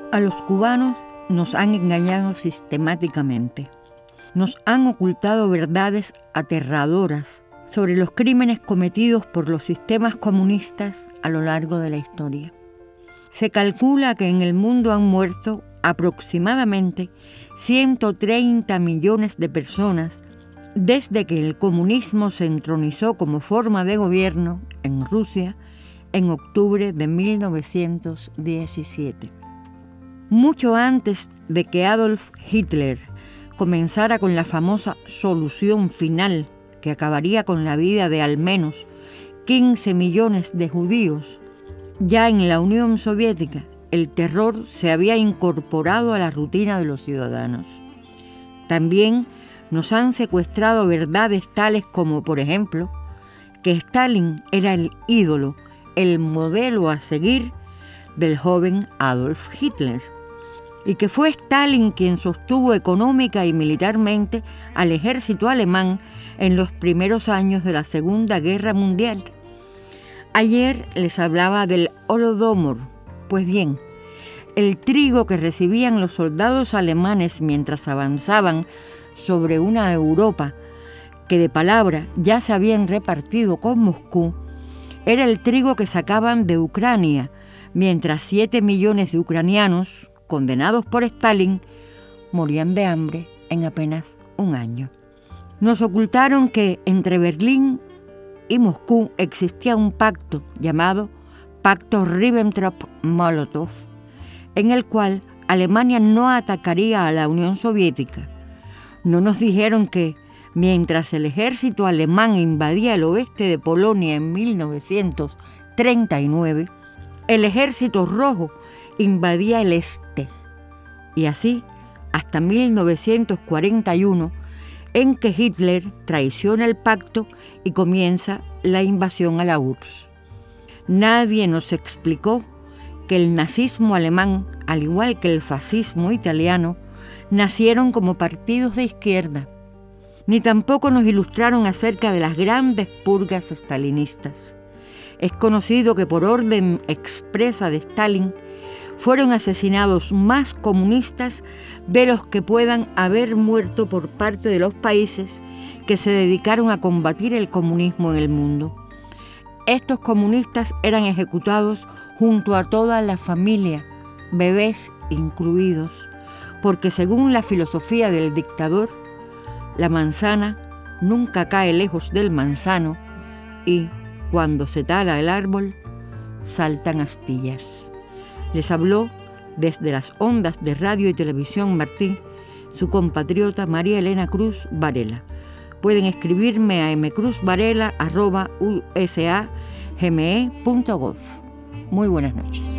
A los cubanos nos han engañado sistemáticamente. Nos han ocultado verdades aterradoras sobre los crímenes cometidos por los sistemas comunistas a lo largo de la historia. Se calcula que en el mundo han muerto aproximadamente 130 millones de personas desde que el comunismo se entronizó como forma de gobierno en Rusia en octubre de 1917. Mucho antes de que Adolf Hitler comenzara con la famosa solución final que acabaría con la vida de al menos 15 millones de judíos, ya en la Unión Soviética el terror se había incorporado a la rutina de los ciudadanos. También nos han secuestrado verdades tales como, por ejemplo, que Stalin era el ídolo, el modelo a seguir del joven Adolf Hitler, y que fue Stalin quien sostuvo económica y militarmente al ejército alemán en los primeros años de la Segunda Guerra Mundial. Ayer les hablaba del Holodomor. Pues bien, el trigo que recibían los soldados alemanes mientras avanzaban sobre una Europa que de palabra ya se habían repartido con Moscú, era el trigo que sacaban de Ucrania, mientras 7 millones de ucranianos, condenados por Stalin, morían de hambre en apenas un año. Nos ocultaron que entre Berlín y Moscú existía un pacto llamado Pacto Ribbentrop-Molotov, en el cual Alemania no atacaría a la Unión Soviética. No nos dijeron que, mientras el ejército alemán invadía el oeste de Polonia en 1939, el ejército rojo invadía el este. Y así hasta 1941, en que Hitler traiciona el pacto y comienza la invasión a la URSS. Nadie nos explicó que el nazismo alemán, al igual que el fascismo italiano, nacieron como partidos de izquierda, ni tampoco nos ilustraron acerca de las grandes purgas stalinistas. Es conocido que por orden expresa de Stalin fueron asesinados más comunistas de los que puedan haber muerto por parte de los países que se dedicaron a combatir el comunismo en el mundo. Estos comunistas eran ejecutados junto a toda la familia, bebés incluidos, porque según la filosofía del dictador, la manzana nunca cae lejos del manzano y, cuando se tala el árbol, saltan astillas. Les habló desde las ondas de radio y televisión Martí, su compatriota María Elena Cruz Varela. Pueden escribirme a mcruzvarela@usagme.gov. Muy buenas noches.